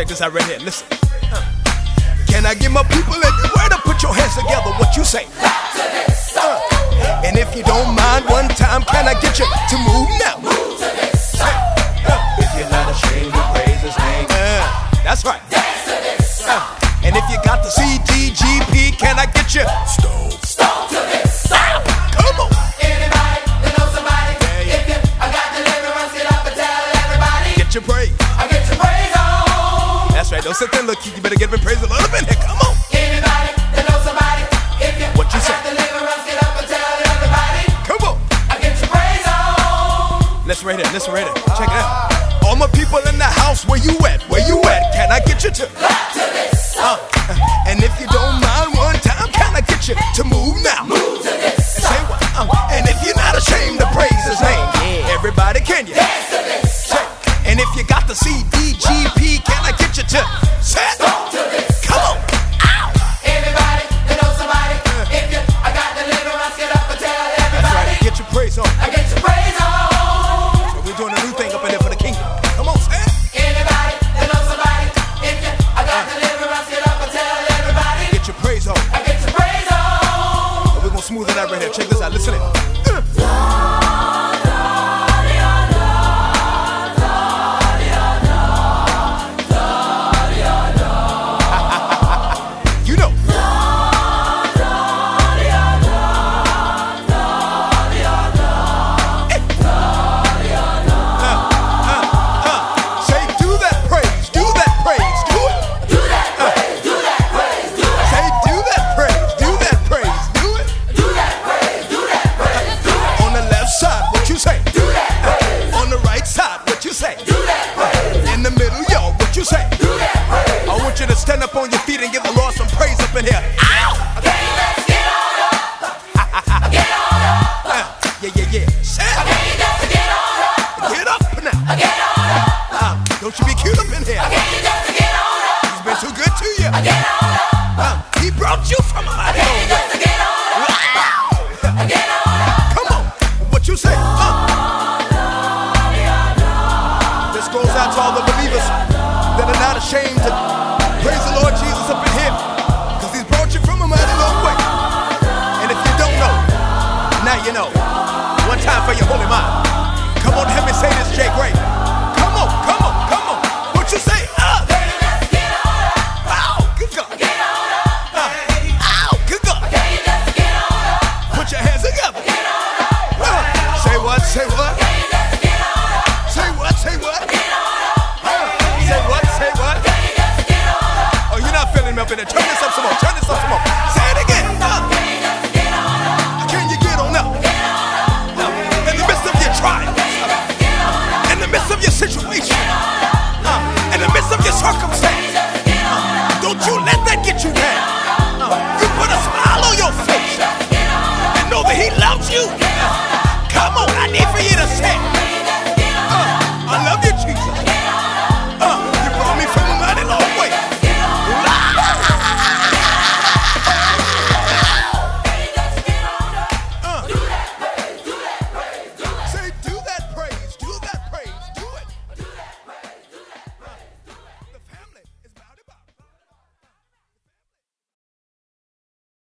this out right here. Listen. Can I get my people everywhere to put your hands together? What you say? And if you don't mind, one time, can I get you to move now? Move to this song. If you're not ashamed to praise His name, that's right. Dance to this song. And if you got the CDGP, can I get you Stone to this song. Come on. Anybody that knows somebody? If you got deliverance, get up and tell everybody. Get your praise. I get your praise on. That's right. Don't sit there and look. You better get up and praise a little bit here. Come on. Anybody that knows somebody? If you What you say? got deliverance, get up and tell everybody. Come on. I get your praise on. Listen right here. Listen right here. Check it out. All my people in the house, where you at? Where you at? Can I get you to? Clap to this song. And if you don't mind, one time, can I get you to move now? Move to this song. Say what? And if you're not ashamed to praise His name, everybody, can you? Dance to this song. And if you got the CDGP, can I get you to? Set. Stone to this Come on. Ow. Anybody that knows somebody? If you got deliverance, get up and tell That's everybody. right. Get your praise on. I get your praise on. So we're doing a new thing up in there for the kingdom. Come on, say it. Anybody that knows somebody? If you got deliverance, get up and tell everybody. Get your praise on. I get your praise on. We're gonna smooth it out right here. Check this out. Listen in. You know. Say, do that praise. Do that praise. Do it. Do that praise, do that praise, do it. Say, do that praise. Do that praise. Do it. Do that praise, do that praise, do it. On the left side, what you say? Do that praise, On the right side, what you say? do that praise, In the middle, y'all, what you say? do that praise. I want you to stand up on your feet and give the Lord some praise up in here. Ow! Okay, let's get on up. Get on up. Yeah. Say it. Okay, just get on up. Get up now. Get on up. Don't you be cute up in here. Okay, just get on up. He's been too good to you. Get on up. He brought you from a mighty Okay, long way. just get on up. Get on up. Come on. What you say? This goes out to all the believers that are not ashamed to praise the Lord Jesus up in here, because He's brought you from a mighty long way. And if you don't know, now you know. One time for your holy mind. Come on, help me say this, Jay Gray. Come on. What you say? Okay, let's get on up. Ow, good God. Get on up. Ow, good God. Okay, just get on up. Put your hands together. Get on up. Say what? Say what? Okay, just get on up. Say what? Say what? Get on up. Say what? Say what? Okay, just get on up. Oh, you're not feeling me up in there. Turn this up some more. Turn this up some more. Say it again. Okay, just get on up. Can you get on up? Get on up. In the midst of your trials, Just get on up. in the midst of your situation, in the midst of your circumstance,